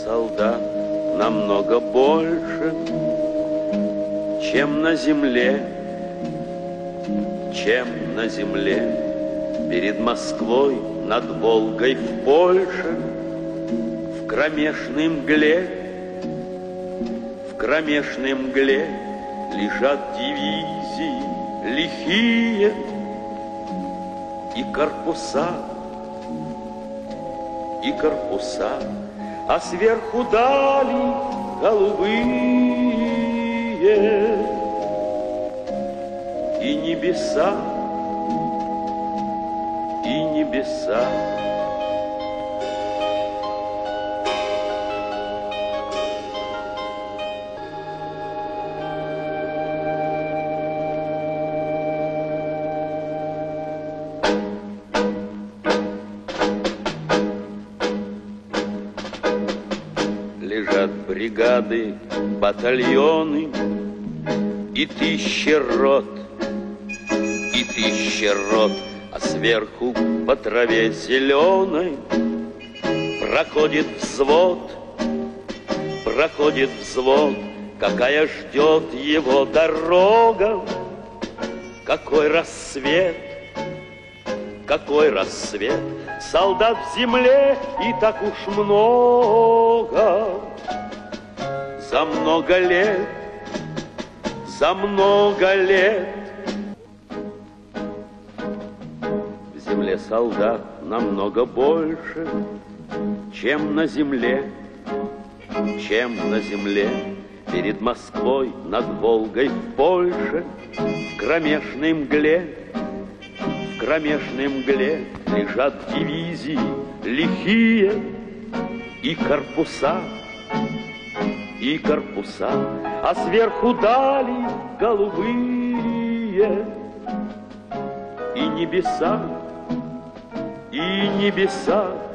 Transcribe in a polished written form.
солдат намного больше, чем на земле, перед Москвой, над Волгой в Польше, в кромешной мгле лежат дивизии лихие и корпуса, а сверху дали голубые и небеса. Лежат бригады, батальоны и тысячи рот, а сверху по траве зеленой проходит взвод, какая ждет его дорога, какой рассвет, солдат в земле и так уж много, за много лет. В земле солдат намного больше, чем на земле, перед Москвой, над Волгой в Польше, в кромешной мгле лежат дивизии лихие и корпуса, а сверху дали голубые и небеса.